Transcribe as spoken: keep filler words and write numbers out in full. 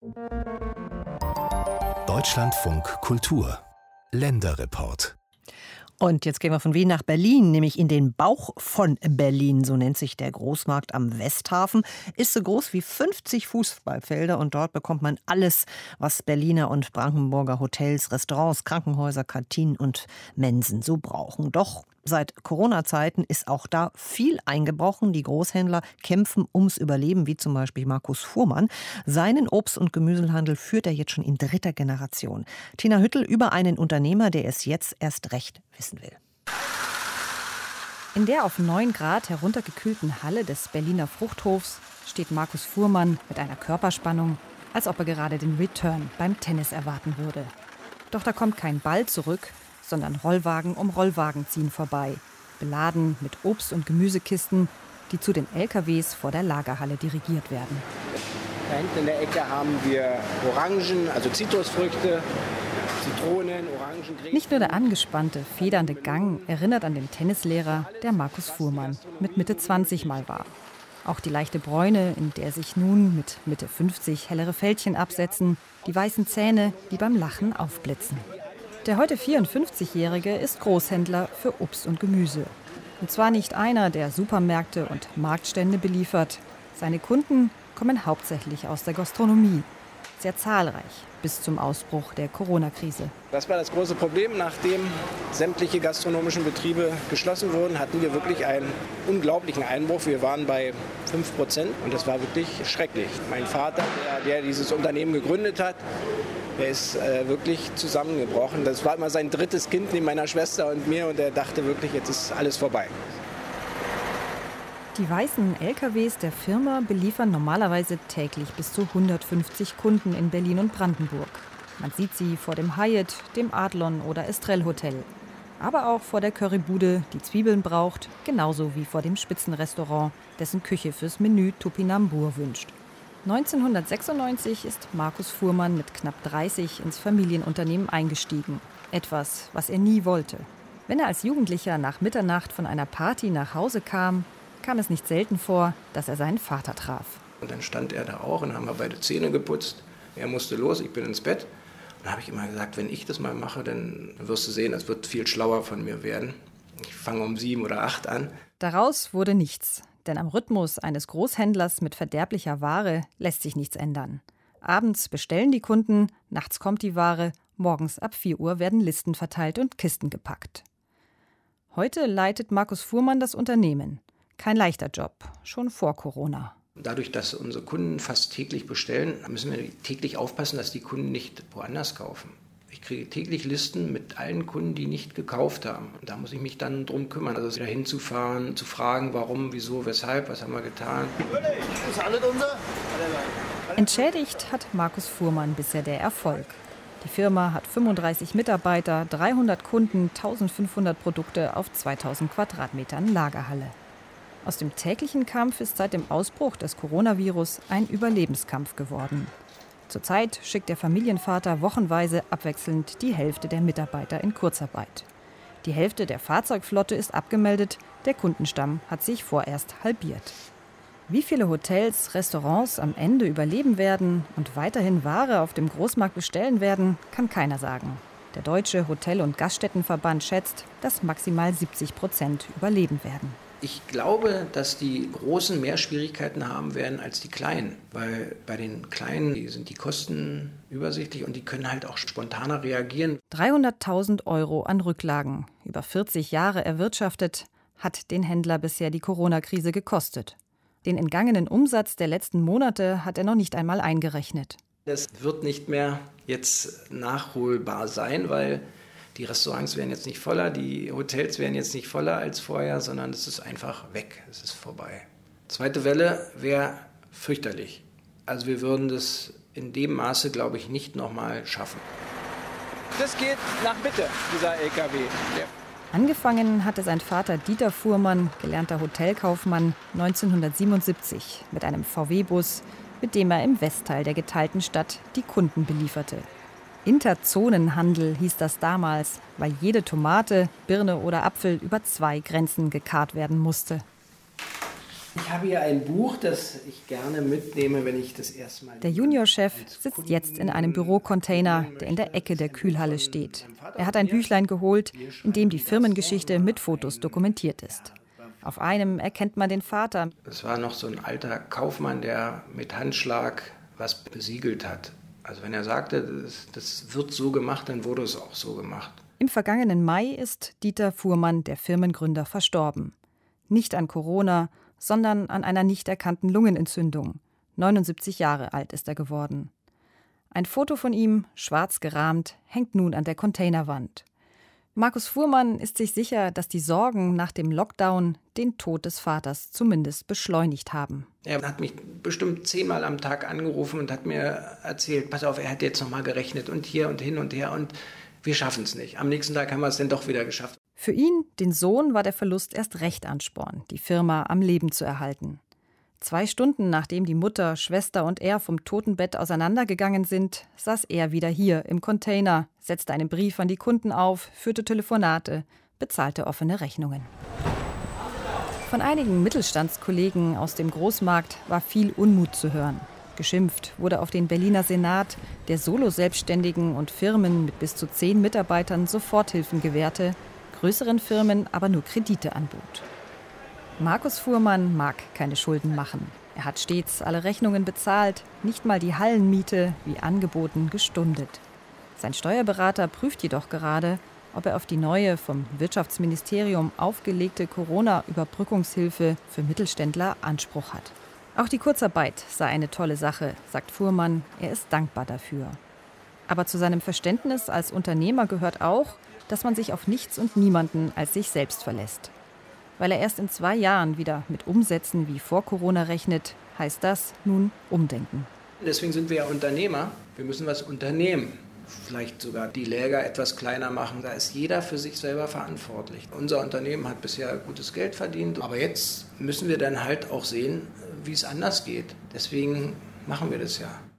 Deutschlandfunk Kultur Länderreport. Und jetzt gehen wir von Wien nach Berlin, nämlich in den Bauch von Berlin. So nennt sich der Großmarkt am Westhafen. Ist so groß wie fünfzig Fußballfelder und dort bekommt man alles, was Berliner und Brandenburger Hotels, Restaurants, Krankenhäuser, Kantinen und Mensen so brauchen. Doch seit Corona-Zeiten ist auch da viel eingebrochen. Die Großhändler kämpfen ums Überleben, wie zum Beispiel Markus Fuhrmann. Seinen Obst- und Gemüsehandel führt er jetzt schon in dritter Generation. Tina Hüttel über einen Unternehmer, der es jetzt erst recht wissen will. In der auf neun Grad heruntergekühlten Halle des Berliner Fruchthofs steht Markus Fuhrmann mit einer Körperspannung, als ob er gerade den Return beim Tennis erwarten würde. Doch da kommt kein Ball zurück, sondern Rollwagen um Rollwagen ziehen vorbei, beladen mit Obst- und Gemüsekisten, die zu den L K Ws vor der Lagerhalle dirigiert werden. Da hinten in der Ecke haben wir Orangen, also Zitrusfrüchte, Zitronen, Orangen. Nicht nur der angespannte, federnde Gang erinnert an den Tennislehrer, der Markus Fuhrmann mit Mitte zwanzig mal war. Auch die leichte Bräune, in der sich nun mit Mitte fünfzig hellere Fältchen absetzen, die weißen Zähne, die beim Lachen aufblitzen. Der heute vierundfünfzigjährige ist Großhändler für Obst und Gemüse. Und zwar nicht einer, der Supermärkte und Marktstände beliefert. Seine Kunden kommen hauptsächlich aus der Gastronomie. Sehr zahlreich bis zum Ausbruch der Corona-Krise. Das war das große Problem. Nachdem sämtliche gastronomischen Betriebe geschlossen wurden, hatten wir wirklich einen unglaublichen Einbruch. Wir waren bei fünf Prozent und das war wirklich schrecklich. Mein Vater, der, der dieses Unternehmen gegründet hat, der ist äh, wirklich zusammengebrochen. Das war immer sein drittes Kind neben meiner Schwester und mir und er dachte wirklich, jetzt ist alles vorbei. Die weißen L K Ws der Firma beliefern normalerweise täglich bis zu hundertfünfzig Kunden in Berlin und Brandenburg. Man sieht sie vor dem Hyatt, dem Adlon oder Estrell Hotel. Aber auch vor der Currybude, die Zwiebeln braucht, genauso wie vor dem Spitzenrestaurant, dessen Küche fürs Menü Topinambur wünscht. neunzehnhundertsechsundneunzig ist Markus Fuhrmann mit knapp dreißig ins Familienunternehmen eingestiegen. Etwas, was er nie wollte. Wenn er als Jugendlicher nach Mitternacht von einer Party nach Hause kam, kam es nicht selten vor, dass er seinen Vater traf. Und dann stand er da auch und haben wir beide Zähne geputzt. Er musste los, ich bin ins Bett. Und da habe ich immer gesagt, wenn ich das mal mache, dann wirst du sehen, es wird viel schlauer von mir werden. Ich fange um sieben oder acht an. Daraus wurde nichts, denn am Rhythmus eines Großhändlers mit verderblicher Ware lässt sich nichts ändern. Abends bestellen die Kunden, nachts kommt die Ware, morgens ab vier Uhr werden Listen verteilt und Kisten gepackt. Heute leitet Markus Fuhrmann das Unternehmen. Kein leichter Job, schon vor Corona. Dadurch, dass unsere Kunden fast täglich bestellen, müssen wir täglich aufpassen, dass die Kunden nicht woanders kaufen. Ich kriege täglich Listen mit allen Kunden, die nicht gekauft haben. Und da muss ich mich dann drum kümmern, also wieder hinzufahren, zu fragen, warum, wieso, weshalb, was haben wir getan. Ist alles unser? Entschädigt hat Markus Fuhrmann bisher der Erfolg. Die Firma hat fünfunddreißig Mitarbeiter, dreihundert Kunden, eintausendfünfhundert Produkte auf zweitausend Quadratmetern Lagerhalle. Aus dem täglichen Kampf ist seit dem Ausbruch des Coronavirus ein Überlebenskampf geworden. Zurzeit schickt der Familienvater wochenweise abwechselnd die Hälfte der Mitarbeiter in Kurzarbeit. Die Hälfte der Fahrzeugflotte ist abgemeldet, der Kundenstamm hat sich vorerst halbiert. Wie viele Hotels, Restaurants am Ende überleben werden und weiterhin Ware auf dem Großmarkt bestellen werden, kann keiner sagen. Der Deutsche Hotel- und Gaststättenverband schätzt, dass maximal siebzig Prozent überleben werden. Ich glaube, dass die Großen mehr Schwierigkeiten haben werden als die Kleinen, weil bei den Kleinen sind die Kosten übersichtlich und die können halt auch spontaner reagieren. dreihunderttausend Euro an Rücklagen, über vierzig Jahre erwirtschaftet, hat den Händler bisher die Corona-Krise gekostet. Den entgangenen Umsatz der letzten Monate hat er noch nicht einmal eingerechnet. Das wird nicht mehr jetzt nachholbar sein, weil die Restaurants werden jetzt nicht voller, die Hotels werden jetzt nicht voller als vorher, sondern es ist einfach weg, es ist vorbei. Zweite Welle wäre fürchterlich. Also wir würden das in dem Maße, glaube ich, nicht nochmal schaffen. Das geht nach Mitte, dieser L K W. Der Angefangen hatte sein Vater Dieter Fuhrmann, gelernter Hotelkaufmann, neunzehnhundertsiebenundsiebzig mit einem V W-Bus, mit dem er im Westteil der geteilten Stadt die Kunden belieferte. Interzonenhandel hieß das damals, weil jede Tomate, Birne oder Apfel über zwei Grenzen gekarrt werden musste. Ich habe hier ein Buch, das ich gerne mitnehme, wenn ich das erstmal... Der Juniorchef sitzt jetzt in einem Bürocontainer, der in der Ecke der Kühlhalle steht. Er hat ein Büchlein geholt, in dem die Firmengeschichte mit Fotos dokumentiert ist. Auf einem erkennt man den Vater. Es war noch so ein alter Kaufmann, der mit Handschlag was besiegelt hat. Also wenn er sagte, das, das wird so gemacht, dann wurde es auch so gemacht. Im vergangenen Mai ist Dieter Fuhrmann, der Firmengründer, verstorben. Nicht an Corona, sondern an einer nicht erkannten Lungenentzündung. neunundsiebzig Jahre alt ist er geworden. Ein Foto von ihm, schwarz gerahmt, hängt nun an der Containerwand. Markus Fuhrmann ist sich sicher, dass die Sorgen nach dem Lockdown den Tod des Vaters zumindest beschleunigt haben. Er hat mich bestimmt zehnmal am Tag angerufen und hat mir erzählt, pass auf, er hat jetzt nochmal gerechnet und hier und hin und her und wir schaffen es nicht. Am nächsten Tag haben wir es dann doch wieder geschafft. Für ihn, den Sohn, war der Verlust erst recht Ansporn, die Firma am Leben zu erhalten. Zwei Stunden nachdem die Mutter, Schwester und er vom Totenbett auseinandergegangen sind, saß er wieder hier im Container, setzte einen Brief an die Kunden auf, führte Telefonate, bezahlte offene Rechnungen. Von einigen Mittelstandskollegen aus dem Großmarkt war viel Unmut zu hören. Geschimpft wurde auf den Berliner Senat, der Solo-Selbstständigen und Firmen mit bis zu zehn Mitarbeitern Soforthilfen gewährte, größeren Firmen aber nur Kredite anbot. Markus Fuhrmann mag keine Schulden machen. Er hat stets alle Rechnungen bezahlt, nicht mal die Hallenmiete, wie angeboten, gestundet. Sein Steuerberater prüft jedoch gerade, ob er auf die neue vom Wirtschaftsministerium aufgelegte Corona-Überbrückungshilfe für Mittelständler Anspruch hat. Auch die Kurzarbeit sei eine tolle Sache, sagt Fuhrmann. Er ist dankbar dafür. Aber zu seinem Verständnis als Unternehmer gehört auch, dass man sich auf nichts und niemanden als sich selbst verlässt. Weil er erst in zwei Jahren wieder mit Umsätzen wie vor Corona rechnet, heißt das nun umdenken. Deswegen sind wir ja Unternehmer. Wir müssen was unternehmen. Vielleicht sogar die Läger etwas kleiner machen. Da ist jeder für sich selber verantwortlich. Unser Unternehmen hat bisher gutes Geld verdient. Aber jetzt müssen wir dann halt auch sehen, wie es anders geht. Deswegen machen wir das ja.